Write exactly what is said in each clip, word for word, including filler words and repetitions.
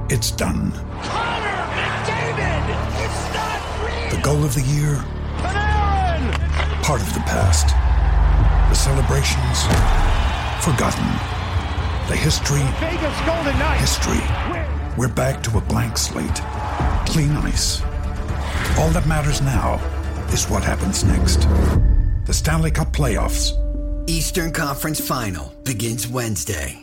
It's done. Connor McDavid! It's not real! The goal of the year? Panarin! Part of the past. The celebrations? Forgotten. The history? Vegas Golden Knights! History. We're back to a blank slate. Clean ice. All that matters now is what happens next. The Stanley Cup Playoffs. Eastern Conference Final begins Wednesday.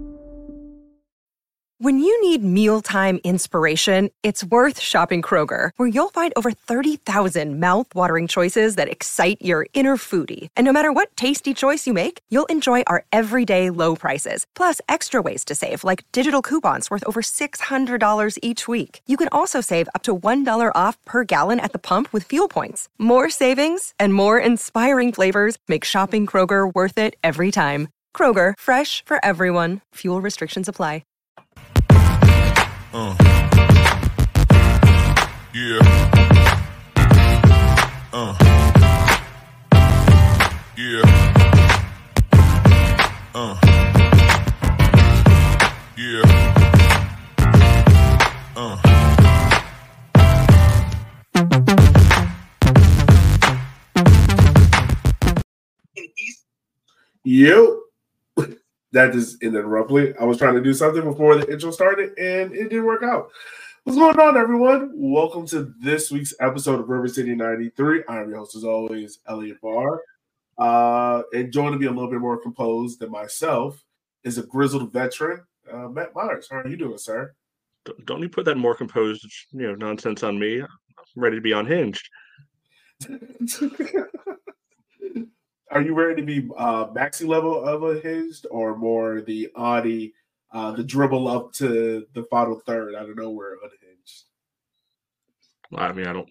When you need mealtime inspiration, it's worth shopping Kroger, where you'll find over thirty thousand mouth-watering choices that excite your inner foodie. And no matter what tasty choice you make, you'll enjoy our everyday low prices, plus extra ways to save, like digital coupons worth over six hundred dollars each week. You can also save up to one dollar off per gallon at the pump with fuel points. More savings and more inspiring flavors make shopping Kroger worth it every time. Kroger, fresh for everyone. Fuel restrictions apply. Uh. Yeah. Uh. Yeah. Uh. Yeah. Uh. Yo. That just ended abruptly. I was trying to do something before the intro started, and it didn't work out. What's going on, everyone? Welcome to this week's episode of River City ninety-three. I'm your host, as always, Elliot Barr. Uh, and joining to be a little bit more composed than myself is a grizzled veteran, uh, Matt Myers. How are you doing, sir? Don't you put that more composed, you know, nonsense on me. I'm ready to be unhinged. Are you ready to be uh, maxi level of unhinged, or more the Audi, uh, the dribble up to the final third out of nowhere unhinged? I mean, I don't,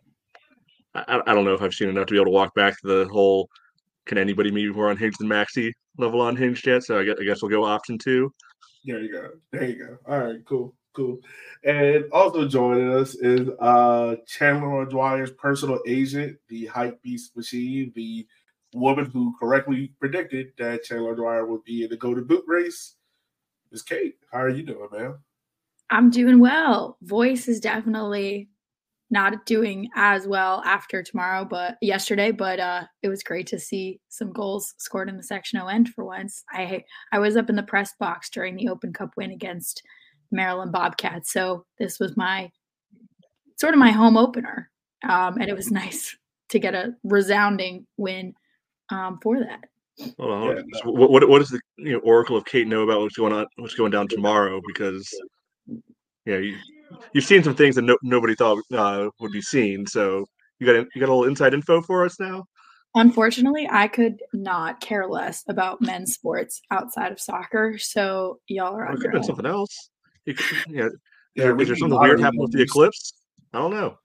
I, I don't know if I've seen enough to be able to walk back to the whole. Can anybody be more unhinged than Maxi level unhinged yet? So I guess, I guess we'll go option two. There you go. There you go. All right, cool, cool. And also joining us is uh, Chandler O'Dwyer's personal agent, the hype beast machine, the woman who correctly predicted that Chandler Dwyer would be in the Golden Boot race. Miss Kate, how are you doing, man? I'm doing well. Voice is definitely not doing as well after tomorrow, but yesterday, but uh, it was great to see some goals scored in the Section O end for once. I I was up in the press box during the Open Cup win against Maryland Bobcats, so this was my sort of my home opener, um, and it was nice to get a resounding win Um, for that. Well, yeah. so what, what what does the you know, Oracle of Kate know about what's going on, what's going down tomorrow? Because yeah, you, you've seen some things that no, nobody thought uh, would be seen. So you got you got a little inside info for us now. Unfortunately, I could not care less about men's sports outside of soccer. So y'all are. Well, it could have been something else. You could, you know, yeah, is there something weird happening with the eclipse? I don't know.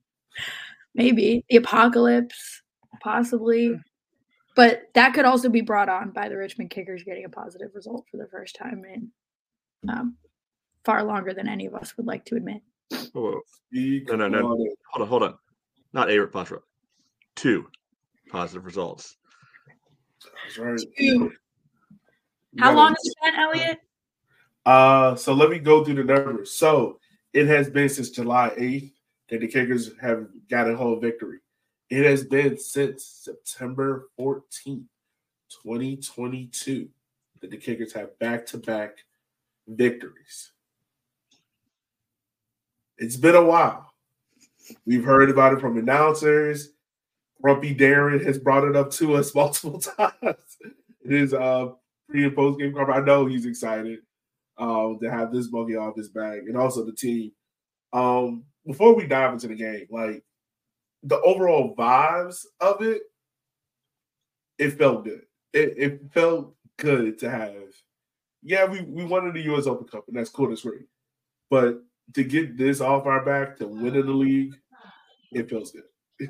Maybe the apocalypse, possibly. But that could also be brought on by the Richmond Kickers getting a positive result for the first time in um, far longer than any of us would like to admit. Whoa. No, no, no. Hold on, hold on. Not a Patra. Two positive results. That's right. Two. How long has it been, Elliot? Uh, so let me go through the numbers. So it has been since July eighth that the Kickers have got a whole victory. It has been since September fourteenth, twenty twenty-two, that the Kickers have back-to-back victories. It's been a while. We've heard about it from announcers. Grumpy Darren has brought it up to us multiple times. It is uh, pre- and post-game cover. I know he's excited um, to have this monkey off his bag, and also the team. Um, before we dive into the game, like, the overall vibes of it, it felt good. It, it felt good to have. Yeah, we, we wanted the U S Open Cup, and that's cool. That's great. But to get this off our back, to win in the league, it feels good.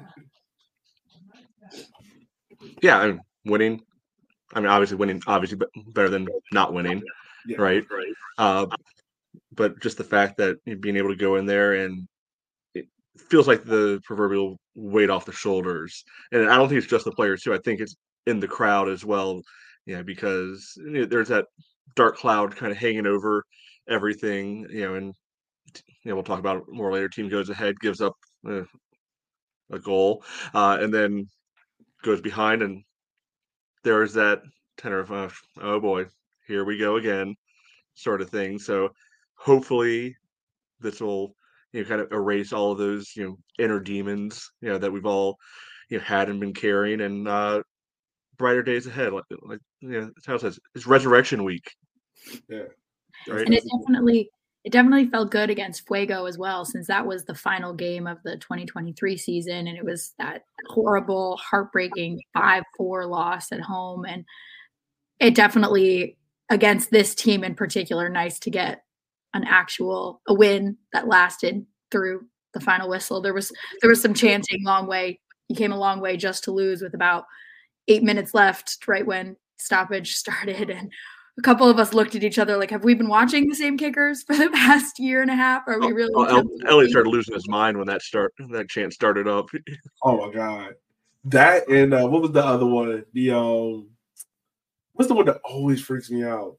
Yeah, I mean, winning. I mean, obviously winning, obviously better than not winning, yeah, right? Right. Uh, but just the fact that being able to go in there and it feels like the proverbial weight off the shoulders. And I don't think it's just the players too. I think it's in the crowd as well. Yeah, because you know, there's that dark cloud kind of hanging over everything, you know, and you know, we'll talk about it more later. Team goes ahead, gives up uh, a goal, uh, and then goes behind, and there's that tenor of, uh, oh boy, here we go again, sort of thing. So hopefully this will, you know, kind of erase all of those, you know, inner demons, you know, that we've all, you know, had and been carrying, and uh, brighter days ahead. Like, like you know, how it says, it's Resurrection Week. Yeah, right. And it definitely, it definitely felt good against Fuego as well, since that was the final game of the twenty twenty-three season, and it was that horrible, heartbreaking five four loss at home, and it definitely, against this team in particular, nice to get an actual a win that lasted through the final whistle. There was there was some chanting long way. He came a long way just to lose with about eight minutes left, right when stoppage started, and a couple of us looked at each other like, have we been watching the same kickers for the past year and a half? Are we really? Oh, El- Elliot started losing his mind when that start that chant started up. Oh my god, that and uh, what was the other one? The um, what's the one that always freaks me out?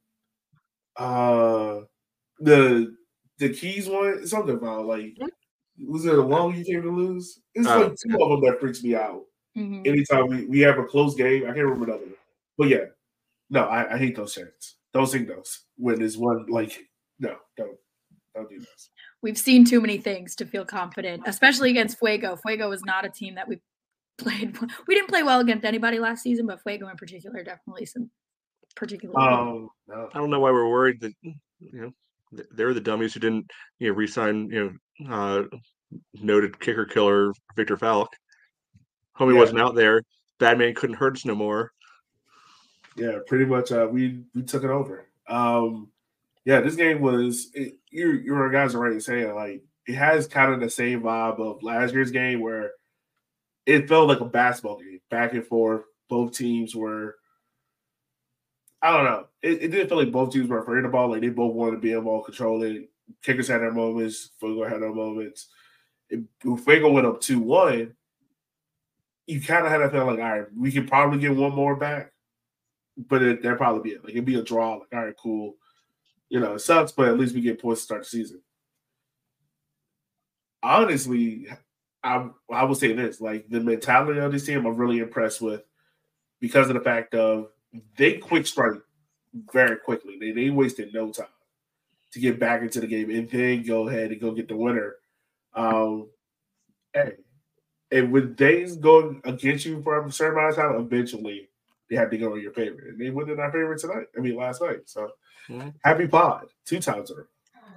Uh, the the Keys one. Something about like, was it a long you came to lose? It's Oh, like two of them that freaks me out. Mhm. Anytime we, we have a close game, I can't remember the other one. But yeah, no, I, I hate those chants. Don't sing those when there's one like no, don't don't do those. We've seen too many things to feel confident, especially against Fuego. Fuego is not a team that we played. We didn't play well against anybody last season, but Fuego in particular, definitely some particular. Um, no. I don't know why we're worried that, you know, th- they're the dummies who didn't, you know, re-sign, you know, uh, noted kicker killer Victor Falk. Homie Yeah. wasn't out there. Batman couldn't hurt us no more. Yeah, pretty much. Uh, we we took it over. Um, yeah, this game was. It, you you guys are right in saying like it has kind of the same vibe of last year's game where it felt like a basketball game, back and forth. Both teams were. I don't know. It, it didn't feel like both teams were afraid of the ball. Like they both wanted to be in ball, control it. Kickers had their moments. Fuego had their moments. If Fuego went up two one, you kind of had to feel like, all right, we could probably get one more back, but it, that'd probably be it. Like it'd be a draw. Like, all right, cool. You know, it sucks, but at least we get points to start the season. Honestly, I I would say this: like the mentality of this team, I'm really impressed with because of the fact of they quick strike very quickly. They they wasted no time to get back into the game and then go ahead and go get the winner. Um, hey, and when days go against you for a certain amount of time, eventually they have to go in your favor. And they went in our favor tonight. I mean, last night. So Mm-hmm. happy pod two times in a row.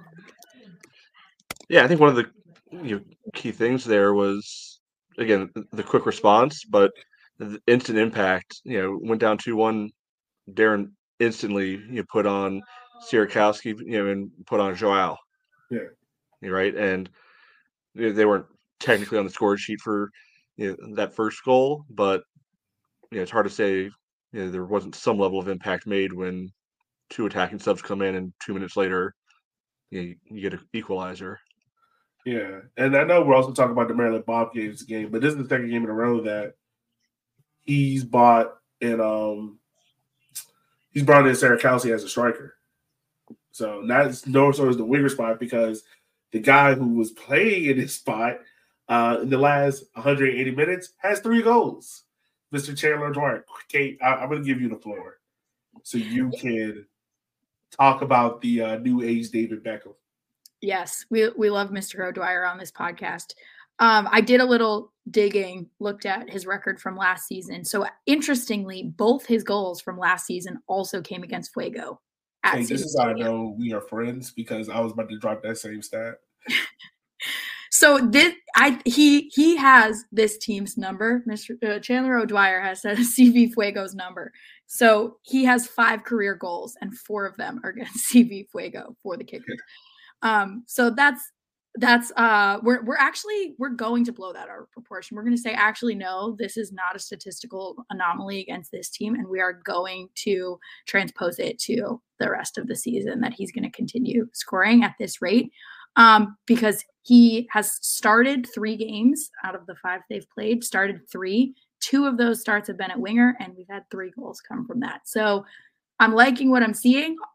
Yeah, I think one of the, you know, key things there was, again, the quick response, but the instant impact. You know, went down two one. Darren instantly, you know, put on Sierakowski, you know, and put on Joao. Yeah. Right, and you know, they weren't technically on the score sheet for, you know, that first goal, but you know, it's hard to say, you know, there wasn't some level of impact made when two attacking subs come in and two minutes later, you know, you, you get an equalizer. Yeah, and I know we're also talking about the Maryland Bobcats game, but this is the second game in a row that he's bought and um he's brought in Sierakowski as a striker. So that's no so is the winger spot because the guy who was playing in this spot uh, in the last one hundred eighty minutes has three goals. Mister Chandler Dwyer, Kate, I, I'm going to give you the floor so you can talk about the uh, new age David Beckham. Yes, we we love Mister O'Dwyer on this podcast. Um, I did a little digging, looked at his record from last season. So interestingly, both his goals from last season also came against Fuego. Hey, this is how I know we are friends because I was about to drop that same stat. So this, I he he has this team's number. Mister Uh, Chandler O'Dwyer has C V Fuego's number. So he has five career goals, and four of them are against C V Fuego for the Kickers. Um, so that's that's uh we're we're actually we're going to blow that out of proportion. We're going to say actually no, this is not a statistical anomaly against this team, and we are going to transpose it to the rest of the season that he's going to continue scoring at this rate. Um, because he has started three games out of the five they've played, started three. Two of those starts have been at winger, and we've had three goals come from that. So I'm liking what I'm seeing.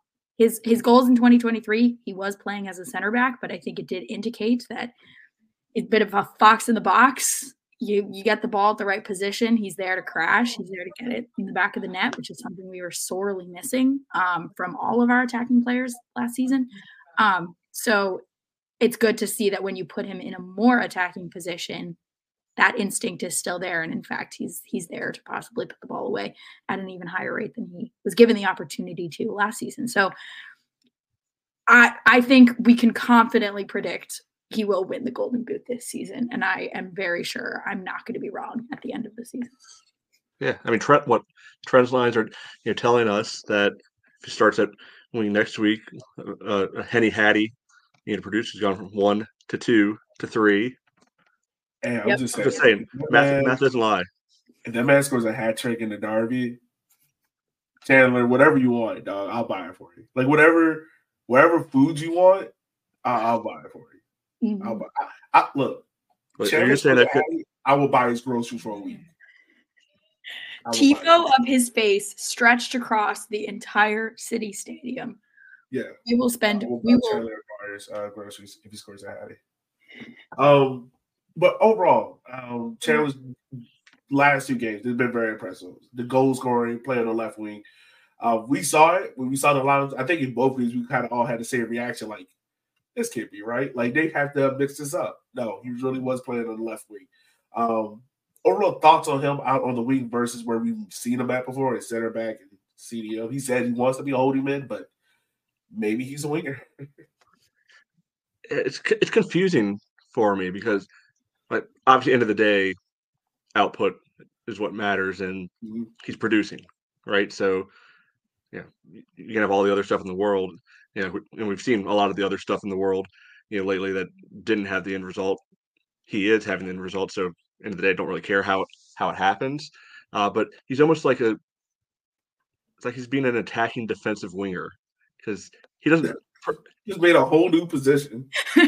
his his goals in twenty twenty-three, he was playing as a center back, but I think it did indicate that it's a bit of a fox in the box. You you get the ball at the right position, he's there to crash. He's there to get it in the back of the net, which is something we were sorely missing um, from all of our attacking players last season. Um, so it's good to see that when you put him in a more attacking position, that instinct is still there. And in fact, he's he's there to possibly put the ball away at an even higher rate than he was given the opportunity to last season. So I I think we can confidently predict he will win the Golden Boot this season. And I am very sure I'm not going to be wrong at the end of the season. Yeah. I mean, Trent, what trends lines are you know, telling us that if he starts at winning next week, uh, Henny Hattie, you know, producer has gone from one to two to three. And I'm Yep. just I'm saying, just saying, math, man, math doesn't lie. if that man scores a hat trick in the Derby, Chandler, whatever you want, dog, I'll buy it for you. Like whatever, whatever food you want, I'll, I'll buy it for you. Mm-hmm. I'll buy. I, I, look, But Chandler you're saying that scores a could, hat, I will buy his groceries for a week. I will buy Tifo it. of his face stretched across the entire city stadium. Yeah, We will spend I will we buy will Chandler Myers uh, groceries if he scores a hattie. Um, but overall, um, Chandler's last two games has been very impressive. The goal scoring, play on the left wing. Uh, we saw it when we saw the lines. I think in both games we kind of all had the same reaction, like this can't be right. Like they have to mix this up. No, he really was playing on the left wing. Um, overall thoughts on him out on the wing versus where we've seen him at before, at center back and C D M. He said he wants to be a holding man, but maybe he's a winger. it's it's confusing for me because, like, obviously, end of the day, output is what matters, and Mhm. he's producing, right? So, yeah, you can have all the other stuff in the world, you know, and we've seen a lot of the other stuff in the world, you know, lately that didn't have the end result. He is having the end result, so end of the day, don't really care how how it happens. Uh, but he's almost like a, it's like he's being an attacking defensive winger because he doesn't. Just made a whole new position.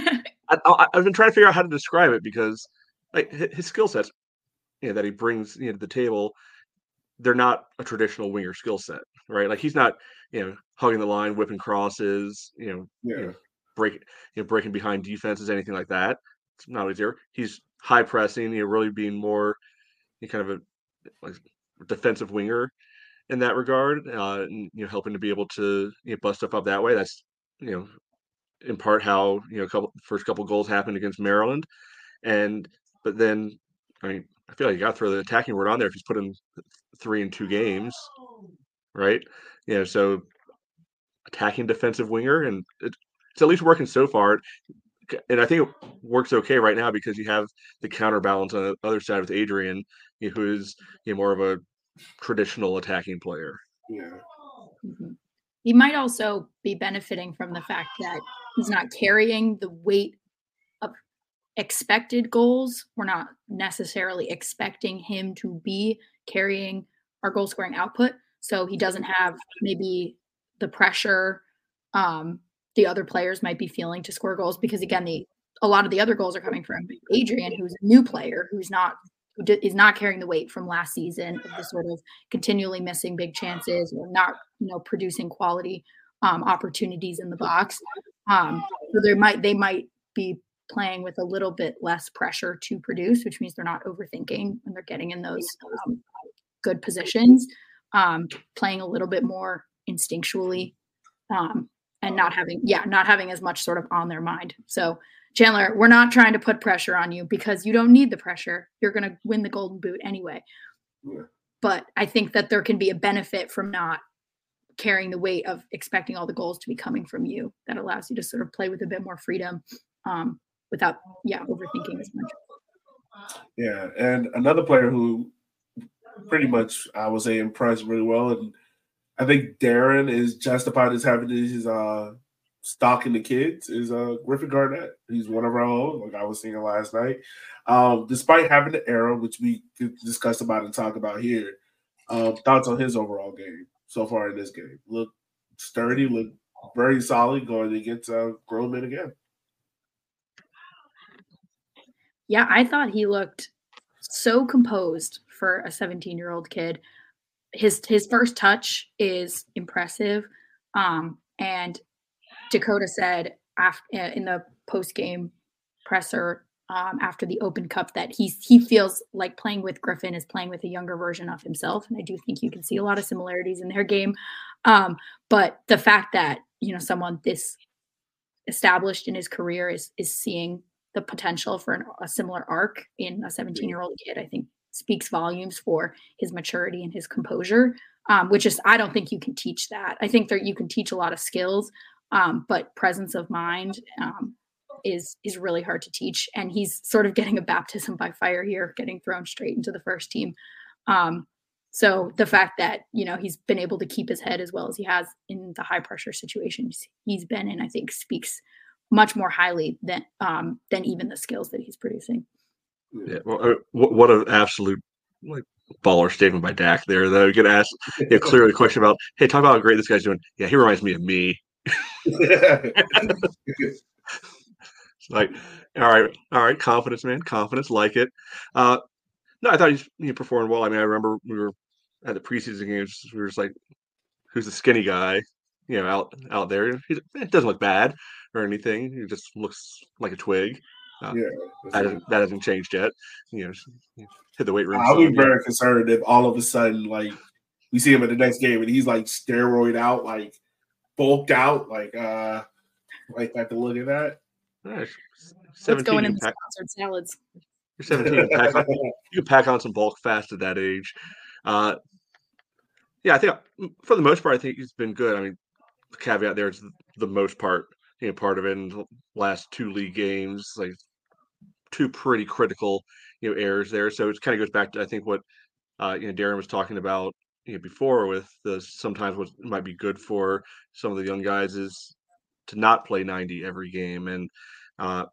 I, I, I've been trying to figure out how to describe it because, like, his, his skill sets, you know, that he brings, you know, to the table, they're not a traditional winger skill set, right? Like he's not, you know, hugging the line, whipping crosses, you know, Yeah. you know, breaking, you know, breaking behind defenses, anything like that. It's not always there. He's high pressing, you know, really being more, you know, kind of a like defensive winger in that regard, uh, and, you know, helping to be able to, you know, bust stuff up that way. That's, you know, in part how, you know, a couple first couple goals happened against Maryland, and but then, I mean, I feel like you got to throw the attacking word on there if he's put in three in two games, right? You know, so attacking defensive winger, and it, it's at least working so far. And I think it works okay right now because you have the counterbalance on the other side with Adrian, you know, who is, you know, more of a traditional attacking player. Yeah. Mm-hmm. He might also be benefiting from the fact that he's not carrying the weight of expected goals. We're not necessarily expecting him to be carrying our goal scoring output. So he doesn't have maybe the pressure um, the other players might be feeling to score goals because, again, the a lot of the other goals are coming from Adrian, who's a new player, who's not who d- is not carrying the weight from last season of the sort of continually missing big chances or not, you know, producing quality um, opportunities in the box. Um, so they might they might be playing with a little bit less pressure to produce, which means they're not overthinking when they're getting in those um, good positions, um, playing a little bit more instinctually. Um, and not having, yeah, not having as much sort of on their mind. So Chandler, we're not trying to put pressure on you because you don't need the pressure. You're going to win the Golden Boot anyway. Yeah. But I think that there can be a benefit from not carrying the weight of expecting all the goals to be coming from you. That allows you to sort of play with a bit more freedom um, without, yeah, overthinking as much. Yeah. And another player who pretty much, I would say, impressed really well, and I think Darren is justified as having his uh, stock in the kids, is uh, Griffin Garnett. He's one of our own, like I was seeing last night. Um, despite having the error, which we could discuss about and talk about here, um, thoughts on his overall game so far in this game? Look sturdy, look very solid going against uh, grown men again. Yeah, I thought he looked so composed for a seventeen-year-old kid. His his first touch is impressive. Um, And Dakota said after, in the post-game presser um, after the Open Cup that he's, he feels like playing with Griffin is playing with a younger version of himself. And I do think you can see a lot of similarities in their game. Um, but the fact that, you know, someone this established in his career is is seeing the potential for an, a similar arc in a seventeen-year-old kid, I think speaks volumes for his maturity and his composure, um, which is, I don't think you can teach that. I think that you can teach a lot of skills, um, but presence of mind um, is is really hard to teach. And he's sort of getting a baptism by fire here, getting thrown straight into the first team. Um, so the fact that, you know, he's been able to keep his head as well as he has in the high pressure situations he's been in, I think speaks much more highly than um, than even the skills that he's producing. Yeah, well, what an absolute like baller statement by Dak there, though. You get asked yeah, clearly a question about, hey, talk about how great this guy's doing. Yeah, he reminds me of me. It's like, all right, all right, confidence, man, confidence, like it. Uh, no, I thought he, he performed well. I mean, I remember we were at the preseason games. We were just like, who's the skinny guy, you know, out out there? He, it doesn't look bad or anything. He just looks like a twig. Uh, yeah, that hasn't, that hasn't changed yet. You know, hit the weight room. I'll be very yeah. concerned if all of a sudden, like, we see him in the next game and he's like steroid out, like bulked out, like uh, like like to look at that. Right. What's going in the sponsored salads? You're seventeen. You pack on, you can pack on some bulk fast at that age. Uh, yeah, I think for the most part, I think he's been good. I mean, the caveat there is the most part, you know, part of it in the last two league games, like two pretty critical, you know, errors there. So it kind of goes back to, I think, what uh, you know, Darren was talking about, you know, before with the sometimes what might be good for some of the young guys is to not play ninety every game. And uh,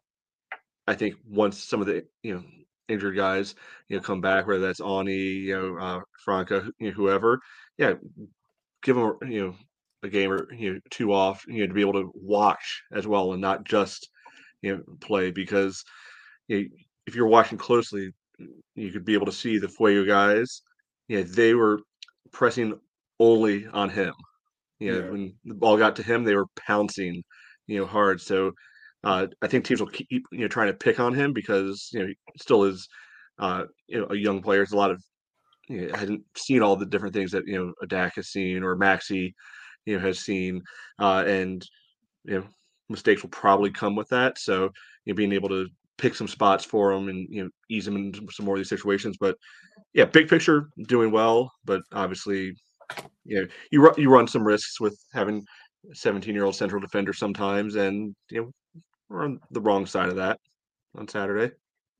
I think once some of the, you know, injured guys, you know, come back, whether that's Ani, you know, uh, Franca, you know, whoever, yeah, give them, you know, a game or, you know, two off, you know, to be able to watch as well and not just, you know, play, because, you know, if you're watching closely, you could be able to see the Fuego guys, you know, they were pressing only on him. You know, yeah. When the ball got to him, they were pouncing, you know, hard. So uh, I think teams will keep, you know, trying to pick on him because, you know, he still is, uh, you know, a young player. There's a lot of, you know, hasn't seen all the different things that, you know, a Dak has seen or Maxey, you know, has seen, uh, and, you know, mistakes will probably come with that. So, you know, being able to pick some spots for him and, you know, ease him into some more of these situations. But yeah, big picture, doing well, but obviously, you know, you run you run some risks with having a seventeen-year-old central defender sometimes, and you know, we're on the wrong side of that on Saturday.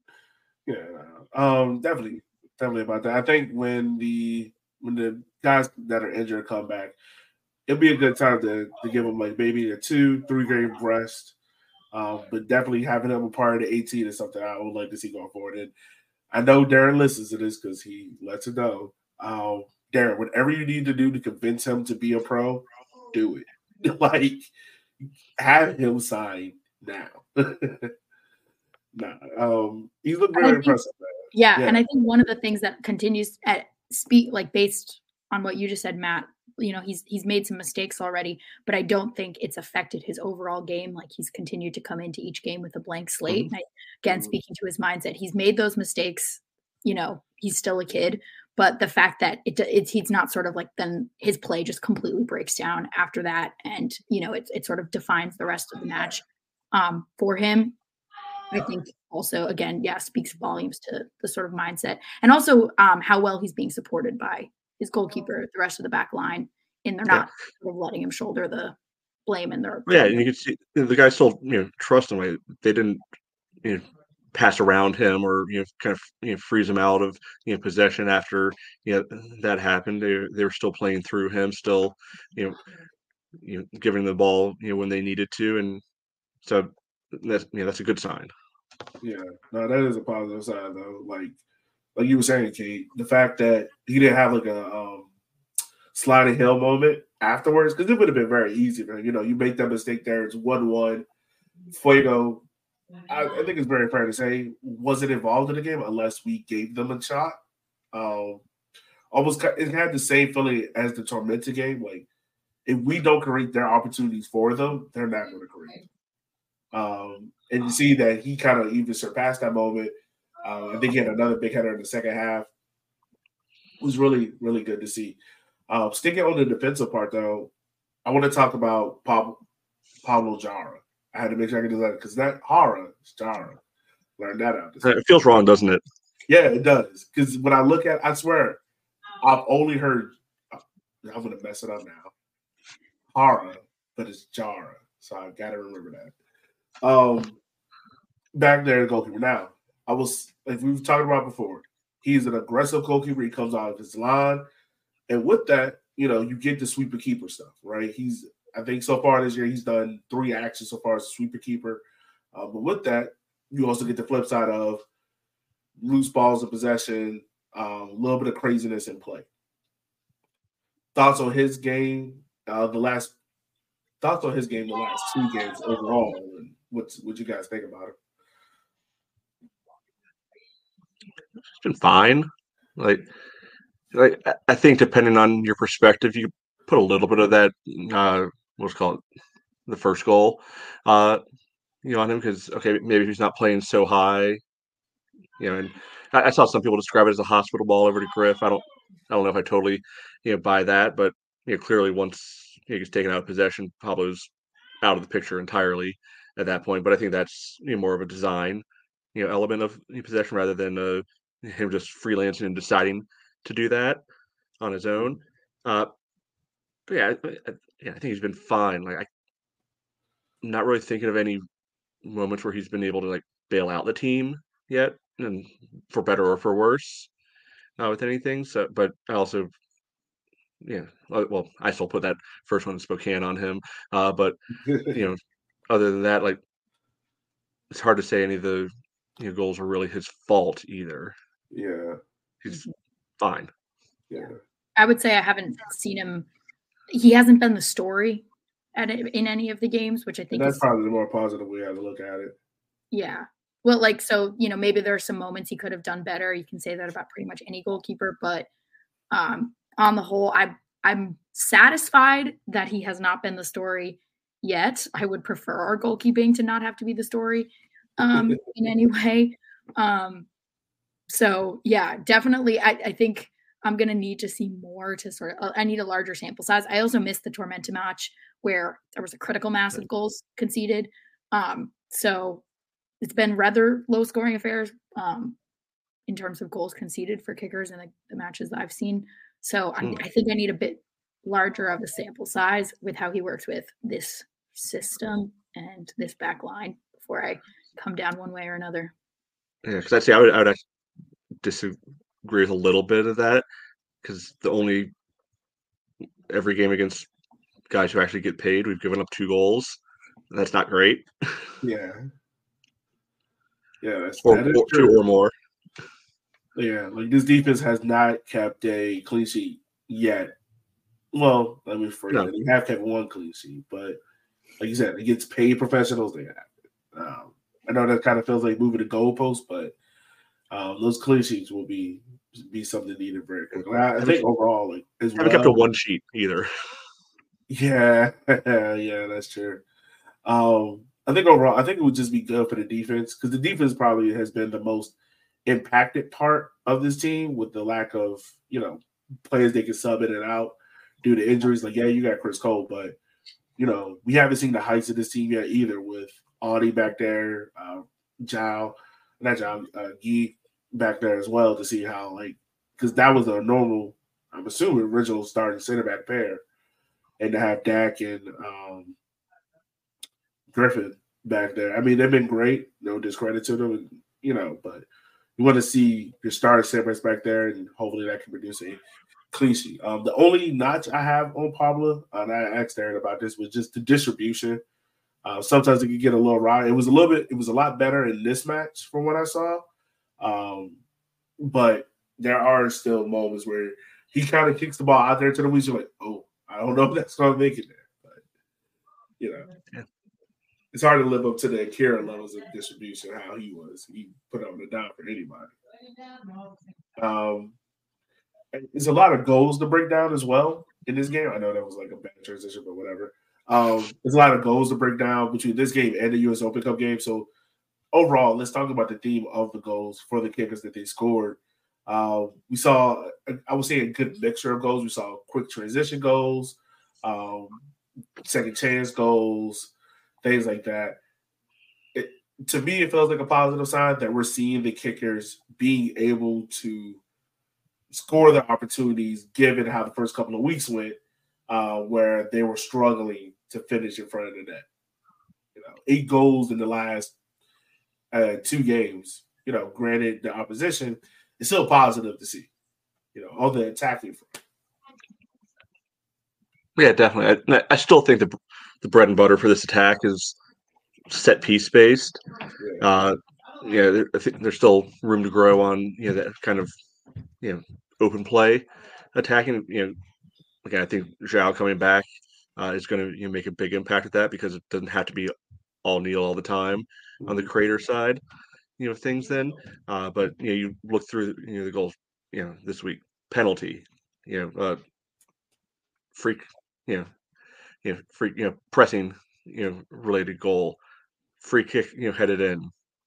Yeah, um, definitely, definitely about that. I think when the when the guys that are injured come back, it'll be a good time to to give them like maybe a two, three game rest. Um, but definitely having them a part of the eighteen is something I would like to see going forward. And I know Darren listens to this because he lets it know. Um, Darren, whatever you need to do to convince him to be a pro, do it. Like, have him sign now. nah, um, he's looked very think, impressive. Yeah, yeah, and I think one of the things that continues at speak, like based on what you just said, Matt, you know, he's he's made some mistakes already, but I don't think it's affected his overall game. Like, he's continued to come into each game with a blank slate. Mm-hmm. And I, again, mm-hmm. speaking to his mindset, he's made those mistakes. You know, he's still a kid, but the fact that it, it's he's not sort of like then his play just completely breaks down after that, and you know, it it sort of defines the rest of the match um, for him. I think also, again, yeah, speaks volumes to the sort of mindset, and also um, how well he's being supported by his goalkeeper, the rest of the back line, and they're not yeah. sort of letting him shoulder the blame in their. Yeah, and you can see the guys still, you know, trust him. They didn't, you know, pass around him or, you know, kind of, you know, freeze him out of, you know, possession after, you know, that happened. They they were still playing through him, still, you know, you know, giving the ball, you know, when they needed to, and so that's, you know, that's a good sign. Yeah, no, that is a positive sign though. Like, like you were saying, Kate, the fact that he didn't have like a um, sliding hill moment afterwards, because it would have been very easy for him. You know, you make that mistake there, it's one one. Fuego, I, I think it's very fair to say, wasn't involved in the game unless we gave them a shot. Um, almost, it had the same feeling as the Tormenta game. Like, if we don't create their opportunities for them, they're not going to create. Um, and you see that he kind of even surpassed that moment. Uh, I think he had another big header in the second half. It was really, really good to see. Uh, sticking on the defensive part, though, I want to talk about Pablo, Pablo Jara. I had to make sure I could do that because that Jara is Jara. Learn that out. It feels wrong, doesn't it? Yeah, it does. Because when I look at, I swear, I've only heard. I'm gonna mess it up now. Jara, but it's Jara, so I gotta remember that. Um, back there, the goalkeeper. Now, I was like we've talked about before. He's an aggressive goalkeeper. He comes out of his line, and with that, you know, you get the sweeper keeper stuff, right? He's, I think, so far this year, he's done three actions so far as a sweeper keeper. Uh, but with that, you also get the flip side of loose balls in possession, a um, little bit of craziness in play. Thoughts on his game? Uh, the last thoughts on his game, the last two games overall, and what's what you guys think about it? It's been fine. Like, like I think depending on your perspective, you put a little bit of that. Uh, what's called the first goal, uh, you know, on him because okay, maybe he's not playing so high, you know. And I, I saw some people describe it as a hospital ball over to Griff. I don't, I don't know if I totally, you know, buy that, but you know, clearly once he gets taken out of possession, Pablo's out of the picture entirely at that point. But I think that's, you know, more of a design, you know, element of possession rather than uh, him just freelancing and deciding to do that on his own. Uh, but yeah, I, I, yeah, I think he's been fine. Like I, I'm not really thinking of any moments where he's been able to like bail out the team yet, and for better or for worse, uh, with anything. So, but I also, yeah, well, I still put that first one in Spokane on him. Uh, but you know, other than that, like it's hard to say any of the you know goals are really his fault either. Yeah, he's fine. Yeah, I would say I haven't seen him. He hasn't been the story at it, in any of the games, which I think and that's is, probably the more positive way to look at it. Yeah. Well, like, so, you know, maybe there are some moments he could have done better. You can say that about pretty much any goalkeeper, but um, on the whole, I, I'm satisfied that he has not been the story yet. I would prefer our goalkeeping to not have to be the story um, in any way. Um, so, yeah, definitely. I, I think I'm going to need to see more to sort of, I need a larger sample size. I also missed the Tormenta match where there was a critical mass of goals conceded. Um, so it's been rather low scoring affairs um, in terms of goals conceded for kickers in the, the matches that I've seen. So I, I think I need a bit larger of a sample size with how he works with this system and this back line before I come down one way or another. Yeah, because I'd say I would, I would disagree with a little bit of that because the only every game against guys who actually get paid, we've given up two goals. That's not great. Yeah. Yeah, that's or, that is or true. two or more. Yeah, like this defense has not kept a clean sheet yet. Well, let me forget. No. They have kept one clean sheet, but like you said, it gets paid professionals. They have it. Um, I know that kind of feels like moving the goalpost, but um, those clean sheets will be be something needed very quickly. I, I think overall, like as haven't well, kept a one sheet either. Yeah, yeah, that's true. Um, I think overall, I think it would just be good for the defense because the defense probably has been the most impacted part of this team with the lack of, you know, players they can sub in and out due to injuries. Like, yeah, you got Chris Cole, but, you know, we haven't seen the heights of this team yet either with Audie back there, uh, Zhao, not Zhao, uh, Guy back there as well to see how, like, because that was a normal, I'm assuming, original starting center back pair. And to have Dak and um, Griffin back there. I mean, they've been great. No discredit to them, you know, but you want to see your starter centers back there, and hopefully that can produce a clean sheet. Um, the only notch I have on Pablo, and I asked Aaron about this, was just the distribution. Uh, sometimes it could get a little raw. It was a little bit, it was a lot better in this match from what I saw. Um, but there are still moments where he kind of kicks the ball out there to the weeds. You're like, oh, I don't know if that's going to make it there. But, you know, yeah. It's hard to live up to the Akira levels of distribution, how he was. He put on the down for anybody. Um, there's a lot of goals to break down as well. in this game. I know that was like a bad transition, but whatever. Um, there's a lot of goals to break down between this game and the U S Open Cup game. So overall, let's talk about the theme of the goals for the kickers that they scored. Uh, we saw, I would say, a good mixture of goals. We saw quick transition goals, um, second chance goals, things like that. It, to me, it feels like a positive sign that we're seeing the kickers being able to score their opportunities, given how the first couple of weeks went, uh, where they were struggling to finish in front of the net. You know, eight goals in the last uh, two games. You know, granted, the opposition. It's still positive to see, you know, on the attacking front. Yeah, definitely. I, I still think the the bread and butter for this attack is set piece based. Yeah, uh, yeah there, I think there's still room to grow on, you know, that kind of, you know, open play attacking. You know, again, I think João coming back uh, is going to, you know, make a big impact with that, because it doesn't have to be all Neil all the time on the creator side. You know, things then, uh, but you know, you look through, you know, the goals, you know, this week, penalty, you know, uh, freak, you know, you know, freak, you know, pressing, you know, related goal, free kick, you know, headed in.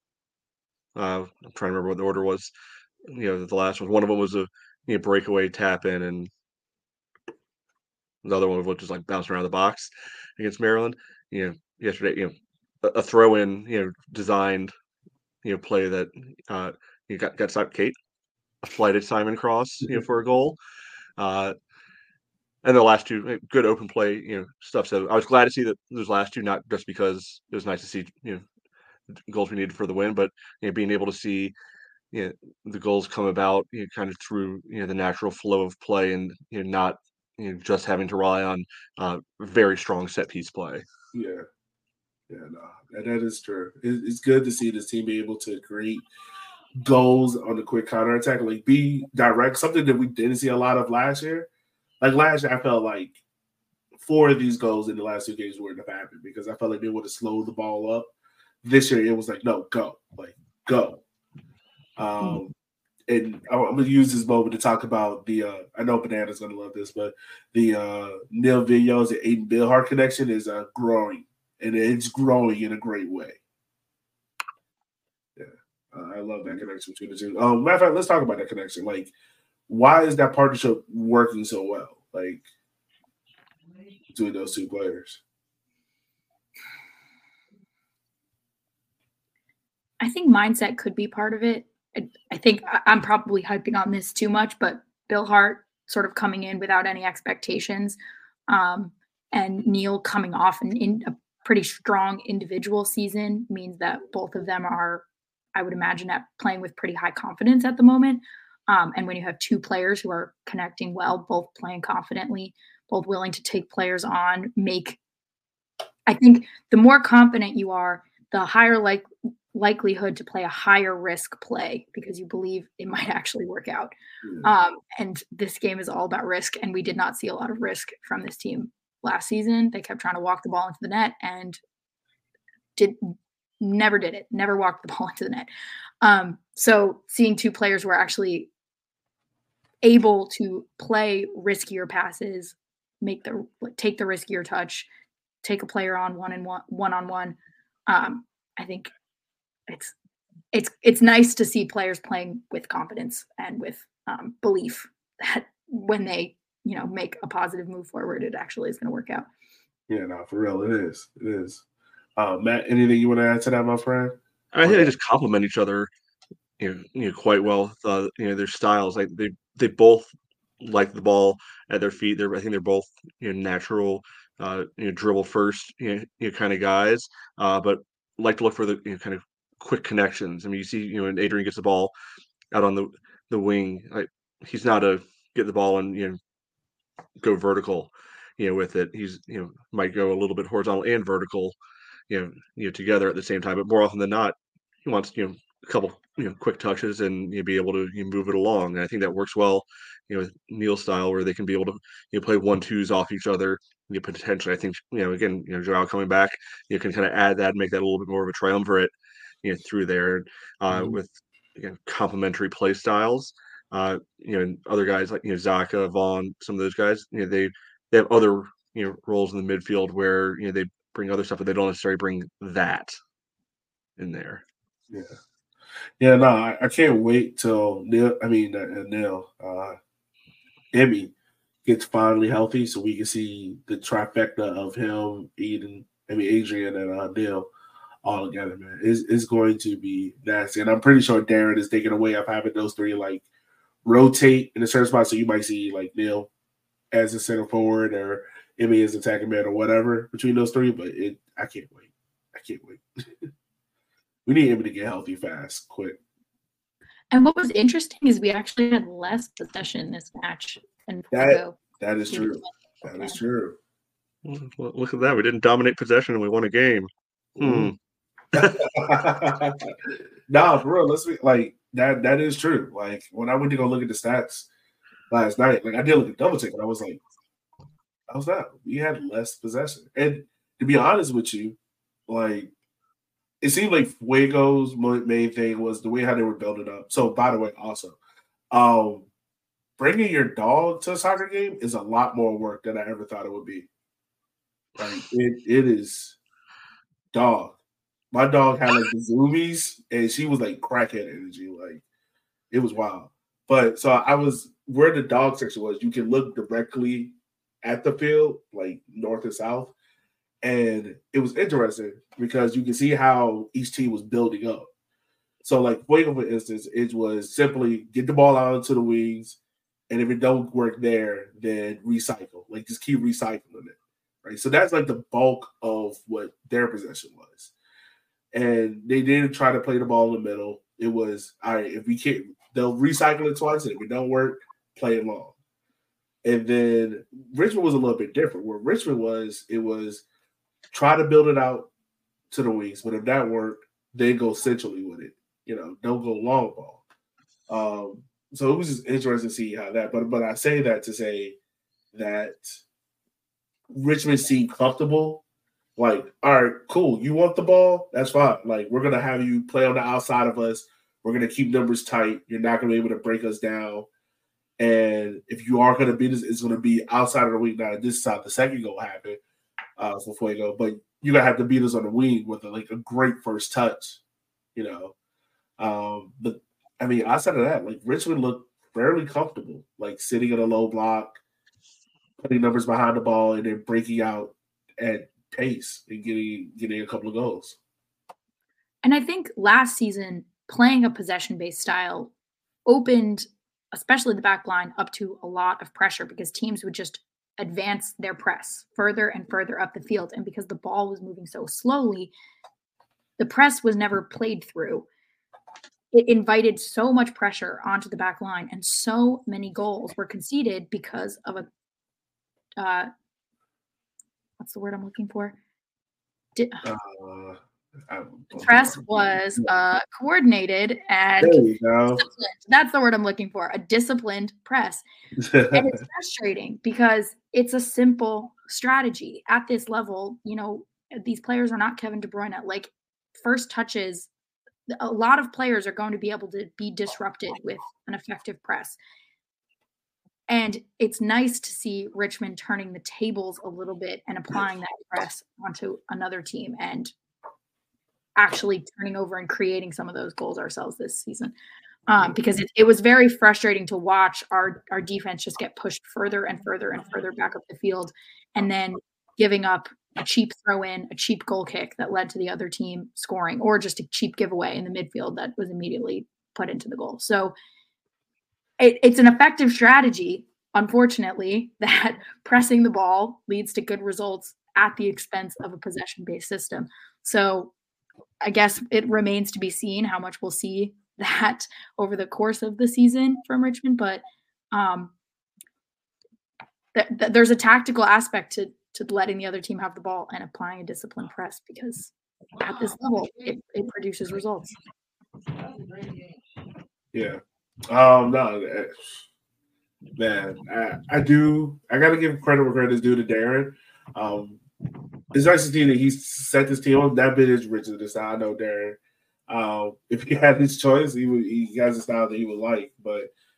Uh, I'm trying to remember what the order was. You know, the last one, one of them was a, you know, breakaway tap in, and the other one was just like bouncing around the box against Maryland. You know, yesterday, you know, a, a throw in, you know, designed. You know, play that uh, you got got Simon Kate, a flighted Simon Cross, you know, for a goal, uh, and the last two good open play, you know, stuff. So I was glad to see that those last two, not just because it was nice to see, you know, goals we needed for the win, but, you know, being able to see, you know, the goals come about, you know, kind of through, you know, the natural flow of play, and, you know, not, you know, just having to rely on uh, very strong set piece play. Yeah. Yeah, no, that is true. It's good to see this team be able to create goals on the quick counterattack, like be direct, something that we didn't see a lot of last year. Like last year, I felt like four of these goals in the last two games wouldn't have happened because I felt like they would have slowed the ball up. This year, it was like, no, go, like go. Um, and I'm going to use this moment to talk about the. Uh, I know Banana's going to love this, but the uh, Neil Villos and Aiden Billhart connection is uh, growing. And it's growing in a great way. Yeah, uh, I love that connection between the two. Um, matter of fact, let's talk about that connection. Like, why is that partnership working so well? Like, between those two players. I think mindset could be part of it. I, I think I'm probably hyping on this too much, but Billhart sort of coming in without any expectations, um, and Neil coming off in, in a pretty strong individual season means that both of them are, I would imagine, at playing with pretty high confidence at the moment. Um, and when you have two players who are connecting well, both playing confidently, both willing to take players on, make, I think the more confident you are, the higher like likelihood to play a higher risk play because you believe it might actually work out. Mm. Um, and this game is all about risk. And we did not see a lot of risk from this team last season. They kept trying to walk the ball into the net and did never did it, never walked the ball into the net. Um, so seeing two players who are actually able to play riskier passes, make the take the riskier touch, take a player on one and one one on one. Um, I think it's it's it's nice to see players playing with confidence and with um, belief that when they you know, make a positive move forward, it actually is going to work out. Yeah, no, for real, it is. It is. Uh, Matt, anything you want to add to that, my friend? I think they just complement each other, you know, you know quite well. Uh, you know, their styles, like they they both like the ball at their feet. They're I think they're both, you know, natural, uh, you know, dribble first, you know, you know kind of guys, uh, but like to look for the, you know, kind of quick connections. I mean, you see, you know, when Adrian gets the ball out on the the wing, like he's not a get the ball and, you know, go vertical, you know, with it. He's, you know, might go a little bit horizontal and vertical, you know, you know, together at the same time. But more often than not, he wants, you know, a couple, you know, quick touches and you know, be able to you know, move it along. And I think that works well, you know, with Neil's style, where they can be able to, you know, play one twos off each other. You know, potentially, I think, you know, again, you know, João coming back, you can kind of add that, and make that a little bit more of a triumvirate, you know, through there uh, mm-hmm. with again complementary play styles. Uh, you know, and other guys like you know Zaka, Vaughn, some of those guys, you know, they they have other you know roles in the midfield where you know they bring other stuff, but they don't necessarily bring that in there. Yeah, yeah. No, I, I can't wait till Neil. I mean, uh, Neil, uh, Emmy gets finally healthy, so we can see the trifecta of him, Eden, I mean Adrian, and uh, Neil all together. Man, it's, it's going to be nasty, and I'm pretty sure Darren is taking away of having those three like rotate in a certain spot. So you might see like Neil as a center forward or Emmy as attacking man or whatever between those three. But it, I can't wait. I can't wait. We need Emmy to get healthy fast, quick. And what was interesting is we actually had less possession in this match than that, that is true. That is true. Well, look at that. We didn't dominate possession and we won a game. Hmm. Nah, for real. Let's be like that. That is true. Like when I went to go look at the stats last night, like I did look at double tick, and I was like, I was not. We had less possession. And to be honest with you, like it seemed like Fuego's main thing was the way how they were building up. So by the way, also, um, bringing your dog to a soccer game is a lot more work than I ever thought it would be. Like it, it is dog. My dog had like the zoomies, and she was like crackhead energy. Like it was wild. But so I was where the dog section was. You can look directly at the field, like north and south, and it was interesting because you can see how each team was building up. So like Fuego, for instance, it was simply get the ball out into the wings, and if it don't work there, then recycle. Like just keep recycling it, right? So that's like the bulk of what their possession was. And they didn't try to play the ball in the middle. It was, all right, if we can't, they'll recycle it twice, and if it don't work, play it long. And then Richmond was a little bit different. Where Richmond was, it was try to build it out to the wings, but if that worked, then go centrally with it. You know, don't go long ball. Um, so it was just interesting to see how that, but but I say that to say that Richmond seemed comfortable. Like, all right, cool. You want the ball? That's fine. Like, we're going to have you play on the outside of us. We're going to keep numbers tight. You're not going to be able to break us down. And if you are going to beat us, it's going to be outside of the wing. Now, this is how the second goal happened uh, for Fuego. But you're going to have to beat us on the wing with, a, like, a great first touch, you know. Um, but, I mean, outside of that, like, Richmond looked fairly comfortable, like, sitting in a low block, putting numbers behind the ball, and then breaking out at pace and getting getting a couple of goals. And I think last season, playing a possession-based style opened, especially the back line, up to a lot of pressure because teams would just advance their press further and further up the field. And because the ball was moving so slowly, the press was never played through. It invited so much pressure onto the back line, and so many goals were conceded because of a uh, what's the word I'm looking for? Di- uh, the press was uh, coordinated and disciplined. That's the word I'm looking for, a disciplined press. And it's frustrating because it's a simple strategy. At this level, you know, these players are not Kevin De Bruyne. Like, first touches, a lot of players are going to be able to be disrupted with an effective press. And it's nice to see Richmond turning the tables a little bit and applying that press onto another team and actually turning over and creating some of those goals ourselves this season. Um, because it, it was very frustrating to watch our, our defense just get pushed further and further and further back up the field, and then giving up a cheap throw in, a cheap goal kick that led to the other team scoring, or just a cheap giveaway in the midfield that was immediately put into the goal. So It, it's an effective strategy, unfortunately, that pressing the ball leads to good results at the expense of a possession-based system. So I guess it remains to be seen how much we'll see that over the course of the season from Richmond. But um, th- th- there's a tactical aspect to, to letting the other team have the ball and applying a disciplined press, because at this level, it, it produces results. Yeah. Um, no, man, I, I do. I got to give credit where credit is due to Darren. Um, it's nice to see that he's set this team up. That bit is richer this time. I know Darren. Um, if he had his choice, he would. He has a style that he would like. But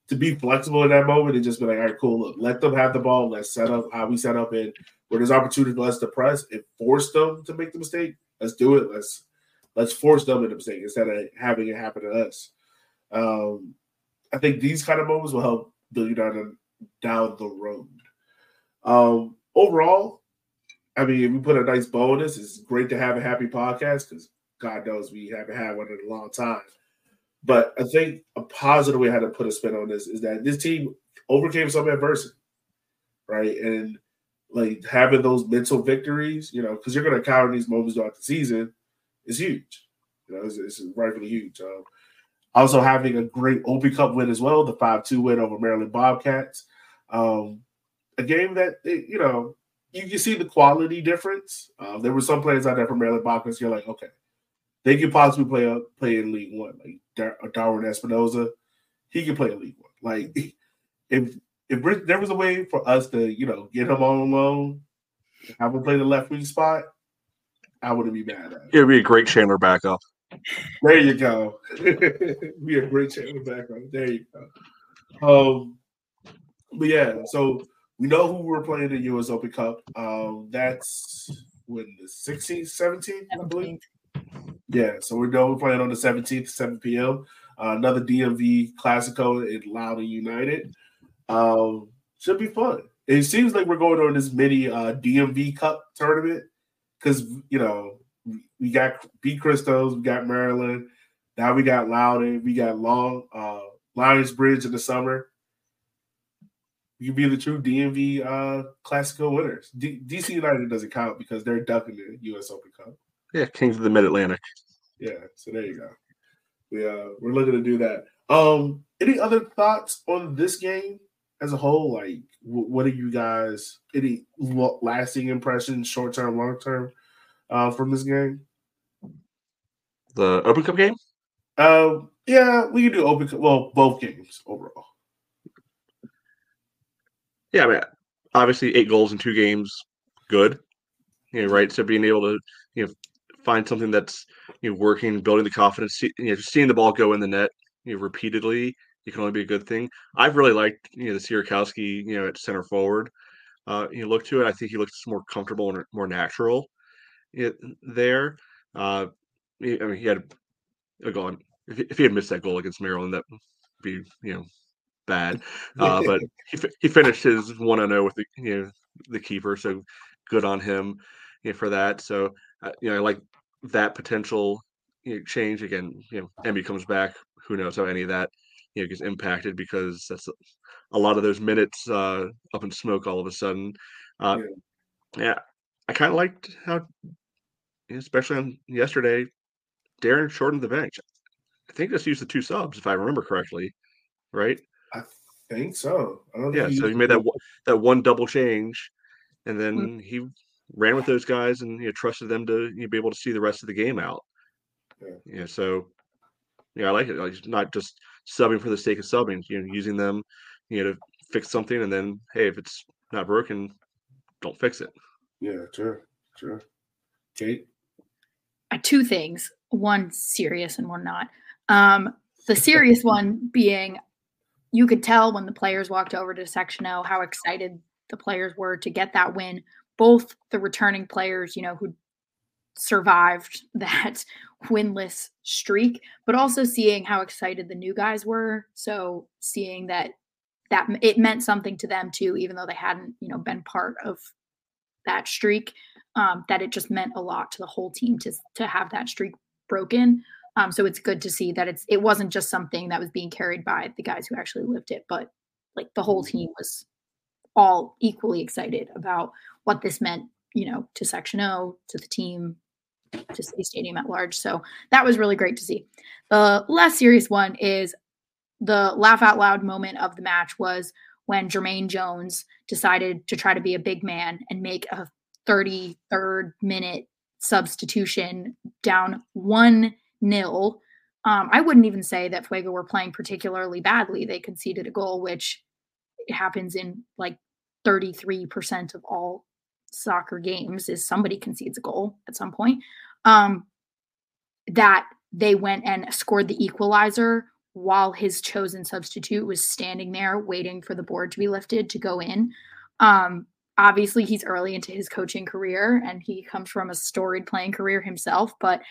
to be flexible in that moment and just be like, all right, cool, look, let them have the ball. Let's set up how we set up in where there's opportunity for us to press and force them to make the mistake. Let's do it. Let's let's force them into the mistake instead of having it happen to us. Um, I think these kind of moments will help Billy down down the road. Um, overall, I mean, if we put a nice bow on this, it's great to have a happy podcast because God knows we haven't had one in a long time. But I think a positive way how to put a spin on this is that this team overcame some adversity, right? And like having those mental victories, you know, because you're going to counter these moments throughout the season is huge. You know, it's, it's rightfully huge. Um, also having a great Open Cup win as well, the five two win over Maryland Bobcats. Um, a game that, you know, you can see the quality difference. Uh, there were some players out there from Maryland Bobcats. You're like, okay, they could possibly play a, play in League One. Like Dar- Darwin Espinoza, he can play in League One. Like if if there was a way for us to, you know, get him on loan, have him play the left wing spot, I wouldn't be mad at it. It would be a great Chandler backup. There you go. Be a great Chandler backup. There you go. Um, but yeah, so we know who we're playing in the U S Open Cup. Um, that's when the sixteenth, seventeenth, I believe. Yeah, so we know we're playing on the seventeenth, seven p.m. Uh, another D M V Classico in Loudoun United. Um, should be fun. It seems like we're going on this mini uh, D M V Cup tournament because, you know, we got B. Christos, we got Maryland, now we got Loudoun, we got Long uh, Lions Bridge in the summer. We can be the true D M V uh, Classico winners. D- DC United doesn't count because they're ducking the U S Open Cup. Yeah, Kings of the Mid-Atlantic. Yeah, so there you go. We uh, we're looking to do that. Um, any other thoughts on this game as a whole? Like, w- what are you guys? Any lo- lasting impressions, short term, long term, uh, from this game? The Open Cup game? Uh, yeah, we can do Open Cup. Well, both games overall. Yeah, I mean, obviously eight goals in two games, good. You know, right? So being able to, you know, find something that's, you know, working, building the confidence, see, you know, just seeing the ball go in the net, you know, repeatedly, it can only be a good thing. I've really liked, you know, the Sierakowski, you know, at center forward. Uh, you look to it, I think he looks more comfortable and more natural you know, there. Uh, he, I mean, he had a goal. If, if he had missed that goal against Maryland, that would be, you know, bad. Uh, but he he finished his one and oh with the, you know, the keeper, so good on him, you know, for that. So, uh, you know, I like that potential, you know, change. Again, you know, Emmy comes back. Who knows how any of that, you know, gets impacted because that's a, a lot of those minutes uh, up in smoke all of a sudden. Uh, yeah. yeah, I kind of liked how, especially on yesterday, Darren shortened the bench. I think just used the two subs, if I remember correctly, right? I think so. I don't yeah, think so he made that one, that one double change, and then mm-hmm. he ran with those guys and, you know, trusted them to, you know, be able to see the rest of the game out. Yeah. yeah so, yeah, I like it. Like, not just subbing for the sake of subbing, you know, using them, you know, to fix something, and then, hey, if it's not broken, don't fix it. Yeah, sure, sure. Kate? Uh, two things. One serious and one not. Um, the serious one being, you could tell when the players walked over to Section O how excited the players were to get that win. Both the returning players, you know, who survived that winless streak, but also seeing how excited the new guys were. So seeing that that it meant something to them too, even though they hadn't, you know, been part of that streak, um, that it just meant a lot to the whole team to to have that streak broken. Um, so it's good to see that it's it wasn't just something that was being carried by the guys who actually lived it, but like the whole team was all equally excited about what this meant, you know, to Section O, to the team, to City Stadium at large. So that was really great to see. The less serious one is the laugh out loud moment of the match was when Jermaine Jones decided to try to be a big man and make a thirty-third minute substitution down one nil. Um, I wouldn't even say that Fuego were playing particularly badly. They conceded a goal, which happens in like thirty-three percent of all soccer games is somebody concedes a goal at some point. Um, that they went and scored the equalizer while his chosen substitute was standing there waiting for the board to be lifted to go in. Um, obviously, he's early into his coaching career, and he comes from a storied playing career himself. But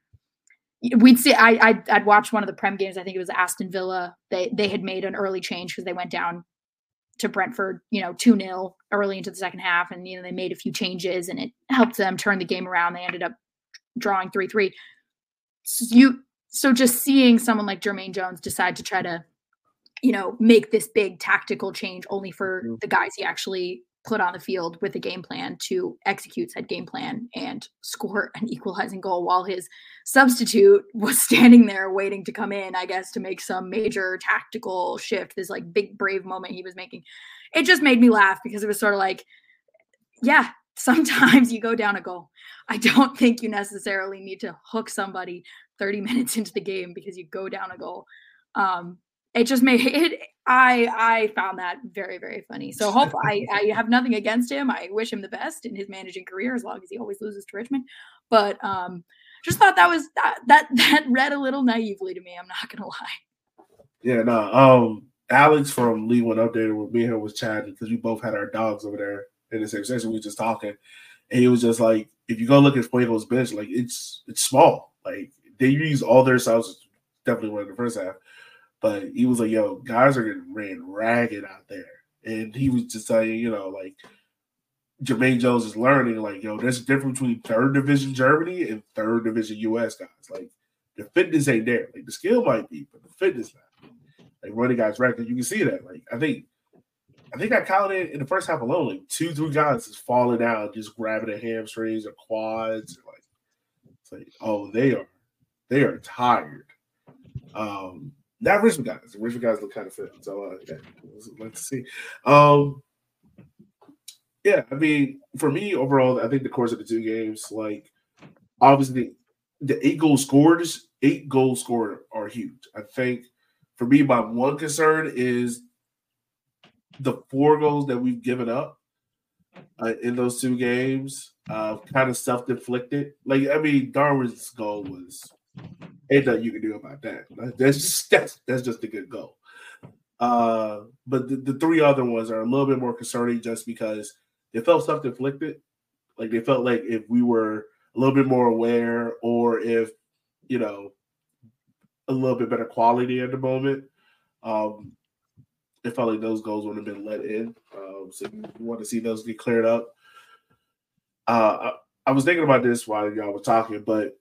we'd see. I I'd, I'd watched one of the Prem games. I think it was Aston Villa. They they had made an early change because they went down to Brentford, you know, two nil early into the second half, and you know they made a few changes, and it helped them turn the game around. They ended up drawing three three. So you so just seeing someone like Jermaine Jones decide to try to, you know, make this big tactical change only for the guys he actually put on the field with a game plan to execute said game plan and score an equalizing goal while his substitute was standing there waiting to come in, I guess, to make some major tactical shift, this like big brave moment he was making. It just made me laugh because it was sort of like, yeah, sometimes you go down a goal. I don't think you necessarily need to hook somebody thirty minutes into the game because you go down a goal. Um, it just made it, I, I found that very, very funny. So hope I, I have nothing against him. I wish him the best in his managing career, as long as he always loses to Richmond. But um, just thought that was, that, that, that read a little naively to me. I'm not going to lie. Yeah, no. Um, Alex from League One Updated with me here was chatting because we both had our dogs over there in the same session. We were just talking. And he was just like, if you go look at Fuego's bench, like it's, it's small. Like they use all their subs, definitely one in the first half. But he was like, yo, guys are getting ran ragged out there. And he was just saying, you know, like, Jermaine Jones is learning, like, yo, there's a difference between third division Germany and third division U S guys. Like, the fitness ain't there. Like, the skill might be, but the fitness not. Like, running guys ragged, you can see that. Like, I think I think I counted in the first half alone, like, two, three guys is falling out, just grabbing their hamstrings or quads. Or like, it's like, oh, they are, they are tired. Um, Not Richmond guys. The Richmond guys look kind of fit. So, uh, yeah, I'd like to see. Um, yeah, I mean, for me, overall, I think the course of the two games, like, obviously, the eight goals scored, eight goals scored are huge. I think, for me, my one concern is the four goals that we've given up uh, in those two games, uh, kind of self-inflicted. Like, I mean, Darwin's goal was – ain't nothing you can do about that. That's just that's, that's just a good goal. Uh, but the, the three other ones are a little bit more concerning just because they felt self-inflicted. Like they felt like if we were a little bit more aware or if, you know, a little bit better quality at the moment, um, it felt like those goals would have been let in. Um, so you want to see those get cleared up. Uh, I, I was thinking about this while y'all were talking, but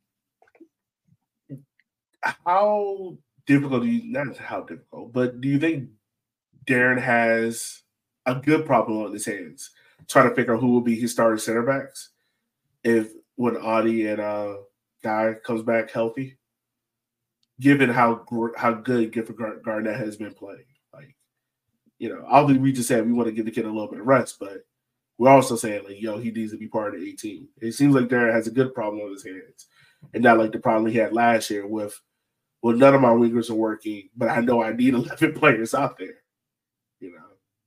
how difficult do you, not how difficult, but do you think Darren has a good problem on his hands trying to figure out who will be his starting center backs if when Audie and uh, Guy comes back healthy, given how how good Gifford Garnett has been playing? Like, you know, obviously we just said we want to give the kid a little bit of rest, but we're also saying, like, yo, he needs to be part of the eighteen. It seems like Darren has a good problem on his hands and not like the problem he had last year with, well, none of my wingers are working, but I know I need eleven players out there. You know.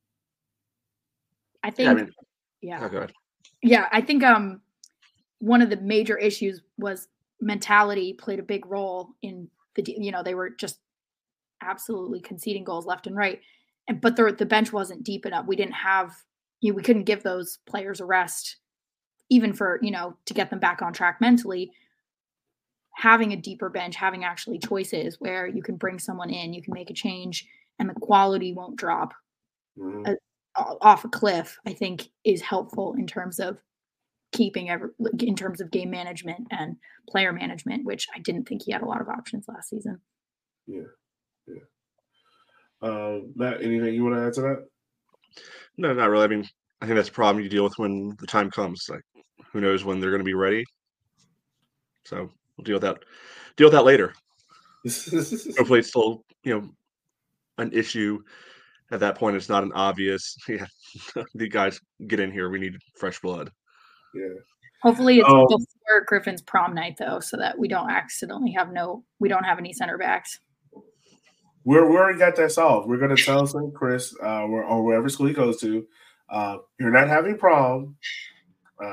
I think, yeah. I mean, yeah. Oh, go ahead. Yeah, I think um, one of the major issues was mentality played a big role in the. You know, they were just absolutely conceding goals left and right, and but the the bench wasn't deep enough. We didn't have, you know, we couldn't give those players a rest, even for, you know, to get them back on track mentally. Having a deeper bench, having actually choices where you can bring someone in, you can make a change, and the quality won't drop mm-hmm. a, off a cliff, I think is helpful in terms of keeping, every, in terms of game management and player management, which I didn't think he had a lot of options last season. Yeah, yeah. Um, Matt, anything you want to add to that? No, not really. I mean, I think that's a problem you deal with when the time comes. Like, who knows when they're going to be ready? So. We'll deal with that. Deal with that later. Hopefully, it's still, you know, an issue at that point. It's not an obvious. Yeah, the guys get in here. We need fresh blood. Yeah. Hopefully, it's um, before Griffin's prom night, though, so that we don't accidentally have no. We don't have any center backs. We're we already got that solved. We're gonna tell Saint Chris, uh, or, or wherever school he goes to, uh, you're not having prom.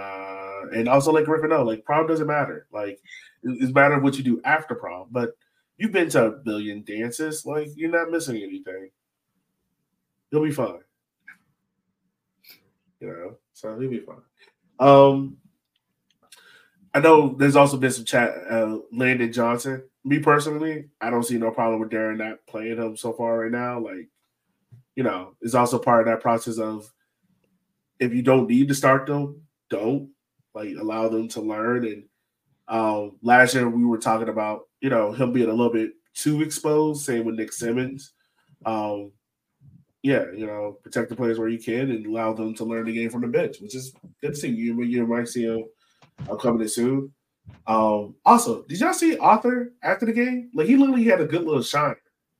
Uh, and also let Griffin know, like, prom doesn't matter. Like, it's matter what you do after prom. But you've been to a billion dances. Like, you're not missing anything. You'll be fine. You know, so he'll be fine. Um, I know there's also been some chat. Uh, Landon Johnson. Me personally, I don't see no problem with Darren not playing him so far right now. Like, you know, it's also part of that process of if you don't need to start them, don't. Like, allow them to learn. And um, last year we were talking about, you know, him being a little bit too exposed. Same with Nick Simmons. Um, yeah, you know, protect the players where you can and allow them to learn the game from the bench, which is good to see. You, you might see him uh, coming in soon. Um, also, did y'all see Arthur after the game? Like, he literally had a good little shine.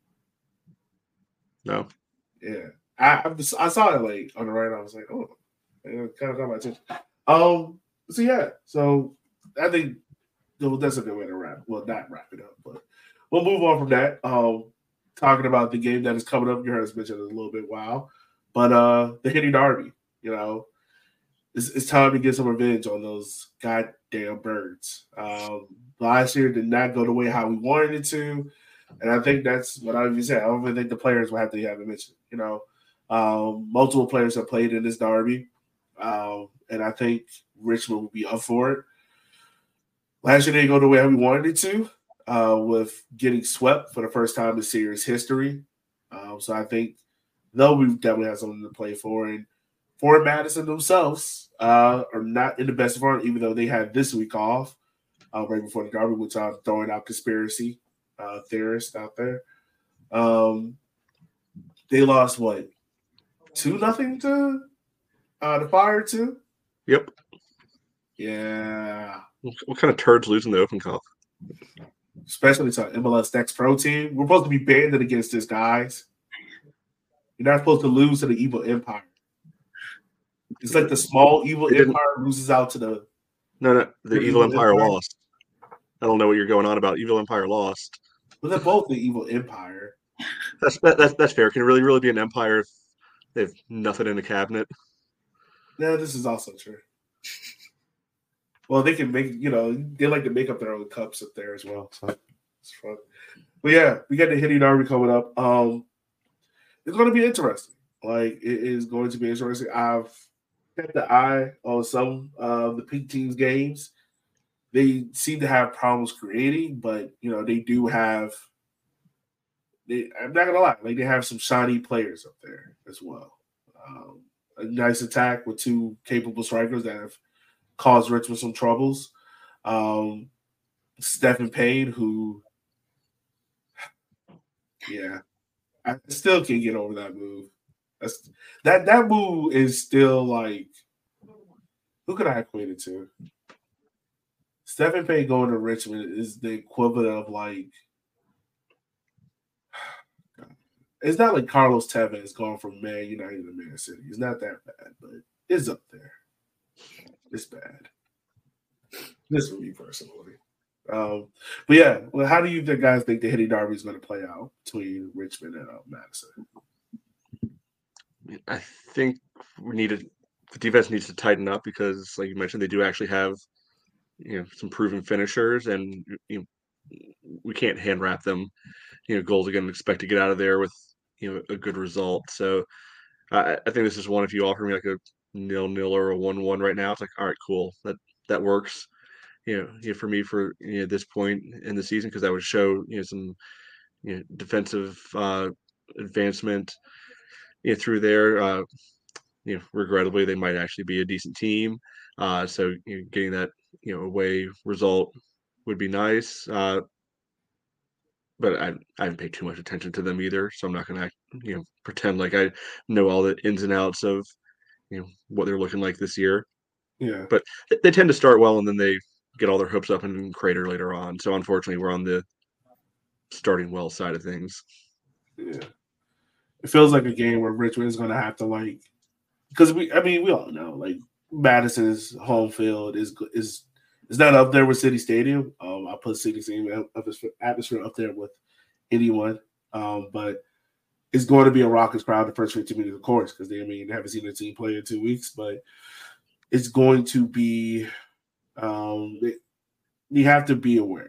No. Yeah. I I, I saw it, like, on the right. I was like, oh, it kind of got my attention. Um, so, yeah. So, I think that's a good way to wrap. Well, not wrap it up, but we'll move on from that. Um, talking about the game that is coming up. You heard us mention it a little bit while. But uh, the Hitty Derby, you know, it's, it's time to get some revenge on those goddamn birds. Um, last year did not go the way how we wanted it to. And I think that's what I even said. I don't even think the players will have to have it mentioned. You know, um, multiple players have played in this derby. Um, and I think Richmond will be up for it. Last year didn't go the way we wanted it to, uh, with getting swept for the first time in series history. Um, so I think though we definitely have something to play for. And Fort Madison themselves uh, are not in the best form, even though they had this week off uh, right before the derby, which I'm throwing out conspiracy uh, theorists out there. Um, they lost what, two nothing to uh, the Fire too. Yep. Yeah. What kind of turds losing the Open Cup? Especially to M L S Next Pro team. We're supposed to be banded against this, guys. You're not supposed to lose to the Evil Empire. It's like the small Evil Empire loses out to the. No, no, the Evil, Evil Empire, Empire lost. I don't know what you're going on about. Evil Empire lost. Well, they're both the Evil Empire. That's that, that's that's fair. Can it really, really be an empire if they have nothing in the cabinet? No, this is also true. Well, they can make, you know, they like to make up their own cups up there as well. So it's fun. But yeah, we got the Hitty Derby coming up. Um, it's going to be interesting. Like, it is going to be interesting. I've kept the eye on some of the Pink Team's games. They seem to have problems creating, but, you know, they do have, they, I'm not going to lie, like, they have some shiny players up there as well. Um, a nice attack with two capable strikers that have caused Richmond some troubles. Um, Stephen Payne, who, yeah, I still can't get over that move. That's, that that move is still like, who could I equate it to? Stephen Payne going to Richmond is the equivalent of like, it's not like Carlos Tevez going from Man United to Man City. It's not that bad, but it's up there. It's bad. This for me personally. Um, but yeah, well, how do you guys think the Hitty Derby is going to play out between Richmond and uh, Madison? I think we need to, the defense needs to tighten up because, like you mentioned, they do actually have, you know, some proven finishers, and you know, we can't hand wrap them, you know, goals again and expect to get out of there with, you know, a good result. So I, I think this is one. If you offer me like a nil nil or a one one right now, it's like, all right, cool, that that works. You know, you know for me for you know this point in the season, because that would show you know some you know defensive uh, advancement you know, through there. Uh, you know, regrettably, they might actually be a decent team. Uh, so you know, getting that you know away result would be nice. Uh, but I I haven't paid too much attention to them either, so I'm not going to you know pretend like I know all the ins and outs of you know what they're looking like this year. Yeah, but they tend to start well and then they get all their hopes up and crater later on. So unfortunately, we're on the starting well side of things. Yeah, it feels like a game where Richmond is going to have to like, because we, I mean, we all know like Madison's home field is is is not up there with City Stadium. Um, I put City Stadium atmosphere up there with anyone, um, but it's going to be a raucous crowd the first fifteen minutes, of course, because they I mean they haven't seen their team play in two weeks, but it's going to be. Um, they, you have to be aware.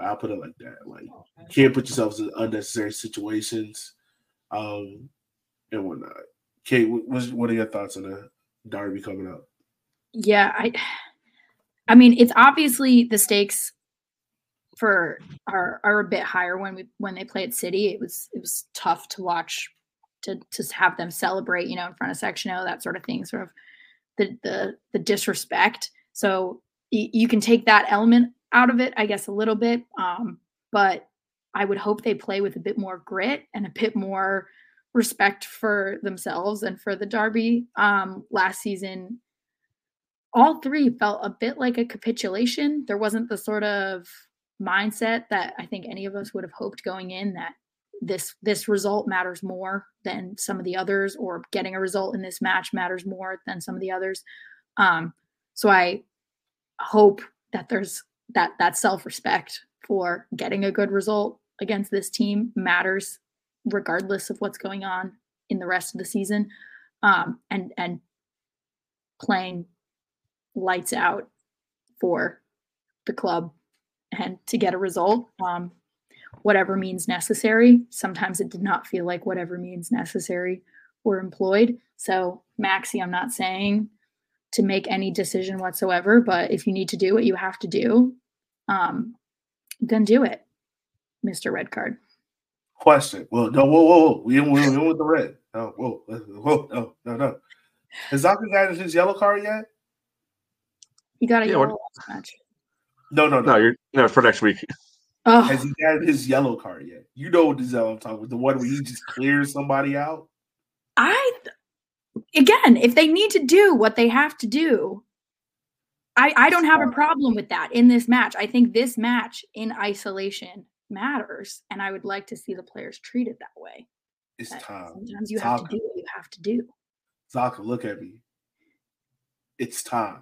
I'll put it like that. Like, you can't put yourselves in unnecessary situations, um, and whatnot. Kate, what, what are your thoughts on the derby coming up? Yeah, I, I mean, it's obviously the stakes for are are a bit higher when we when they play at City. It was it was tough to watch, to to have them celebrate, you know, in front of Section O, that sort of thing. Sort of the the the disrespect. So y- you can take that element out of it, I guess, a little bit. Um, but I would hope they play with a bit more grit and a bit more respect for themselves and for the derby. Um, last season, all three felt a bit like a capitulation. There wasn't the sort of mindset that I think any of us would have hoped going in, that this this result matters more than some of the others, or getting a result in this match matters more than some of the others. Um, so I hope that there's that that self-respect for getting a good result against this team matters regardless of what's going on in the rest of the season, um, and and playing lights out for the club and to get a result, um, whatever means necessary. Sometimes it did not feel like whatever means necessary were employed. So, Maxi, I'm not saying to make any decision whatsoever, but if you need to do what you have to do, um, then do it, Mister Red Card. Question. Well, no, whoa, whoa, whoa. We we we with the red. No, whoa, whoa, no, no, no. Has Zaka gotten his yellow card yet? He got a Yeah, yellow what- last match. No, no, no. No, you're no for next week. Oh, Has he gotten his yellow card yet? You know what the yellow I'm talking about. The one where he just clears somebody out? I again, if they need to do what they have to do, I, I don't have a problem with that in this match. I think this match in isolation matters, and I would like to see the players treated that way. It's That time. Sometimes you have to Zaka. do what you have to do. Zaka, look at me. It's time.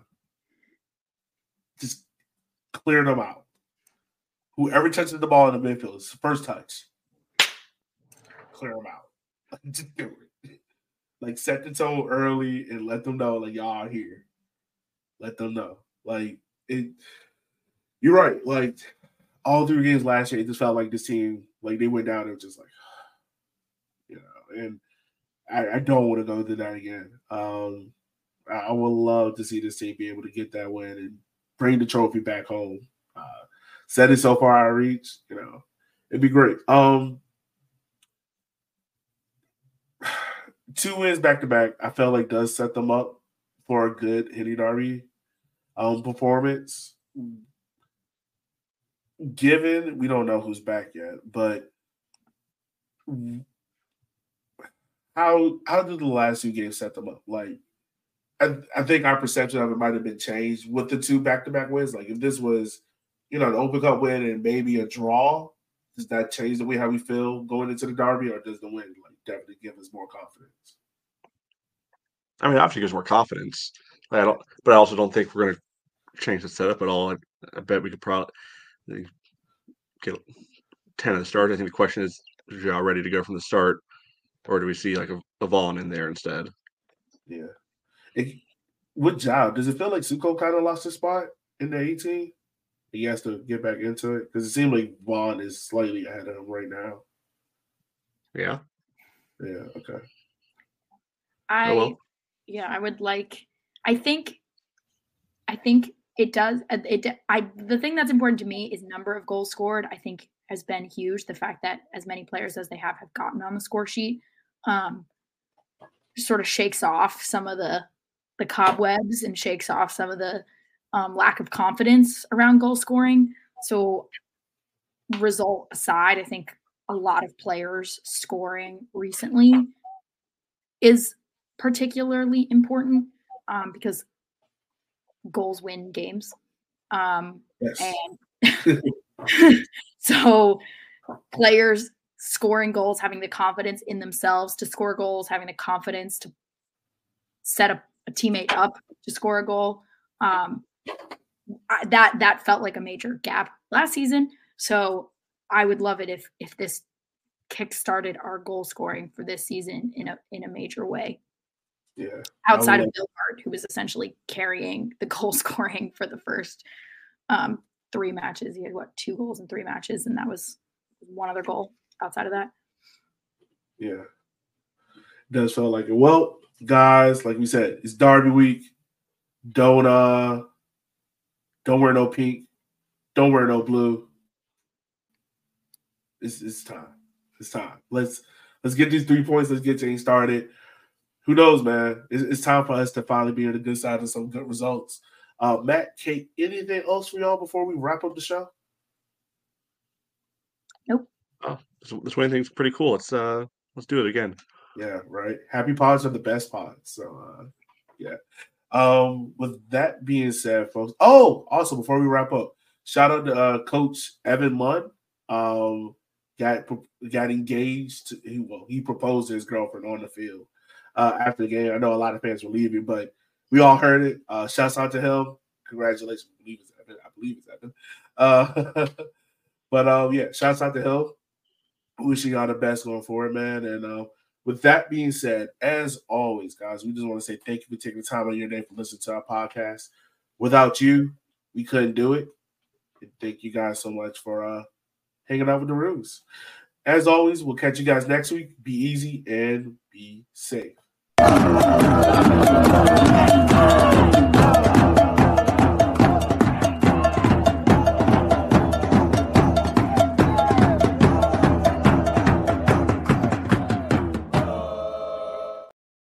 Just clear them out. Whoever touches the ball in the midfield, it's the first touch. Clear them out. Just do it. Like, set the tone early and let them know, like, y'all are here. Let them know. Like, it. You're right. Like, all three games last year, it just felt like this team, like, they went down and just like, you know, and I, I don't want to go through that again. Um, I, I would love to see this team be able to get that win and bring the trophy back home. Uh, set it so far out of reach, you know, it'd be great. Um, two wins back to back, I felt like does set them up for a good Henny Derby um, performance. Given we don't know who's back yet, but how how did the last two games set them up? Like, I, I think our perception of it might have been changed with the two back to back wins. Like, if this was, you know, an Open Cup win and maybe a draw, does that change the way how we feel going into the derby, or does the win like definitely give us more confidence? I mean, obviously gives more confidence. I don't, but I also don't think we're going to change the setup at all. I, I bet we could probably get ten at the start. I think the question is, is y'all ready to go from the start, or do we see like a, a Vaughn in there instead? Yeah. It, with Zhao, does it feel like Suko kind of lost his spot in the eighteen? He has to get back into it because it seems like Vaughn is slightly ahead of him right now. Yeah. Yeah. Okay. I, Oh, well. yeah, I would like. I think, I think it does. It. I. The thing that's important to me is number of goals scored. I think has been huge. The fact that as many players as they have have gotten on the score sheet, um, sort of shakes off some of the the cobwebs and shakes off some of the um, lack of confidence around goal scoring. So, result aside, I think a lot of players scoring recently is particularly important um, because goals win games. Um, Yes. And so players scoring goals, having the confidence in themselves to score goals, having the confidence to set a, a teammate up to score a goal. Um, I, that that felt like a major gap last season. So I would love it if if this kickstarted our goal scoring for this season in a in a major way. Yeah. Outside of love- Bill Hart, who was essentially carrying the goal scoring for the first um, three matches. He had what two goals in three matches, and that was one other goal outside of that. Yeah, it does feel like it. Well, guys, like we said, it's Derby week. Don't uh, don't wear no pink. Don't wear no blue. It's it's time. It's time. Let's let's get these three points. Let's get things started. Who knows, man? It's, it's time for us to finally be on the good side of some good results. Uh, Matt, Kate, anything else for y'all before we wrap up the show? Nope. Oh, this, this winning thing's pretty cool. Let's uh, let's do it again. Yeah, right. Happy pods are the best pods. So, uh, yeah. Um, with that being said, folks. Oh, also before we wrap up, shout out to uh, Coach Evan Munn. Um, got got engaged. He well, he proposed to his girlfriend on the field uh, after the game. I know a lot of fans were leaving, but we all heard it. Uh, shouts out to him. Congratulations. I believe it's Evan. I believe it's Evan. Uh, but um, yeah, shouts out to him. Wishing y'all the best going forward, man. And uh, with that being said, as always, guys, we just want to say thank you for taking the time on your day for listening to our podcast. Without you, we couldn't do it. And thank you guys so much for uh, hanging out with the Roos. As always, we'll catch you guys next week. Be easy and be safe.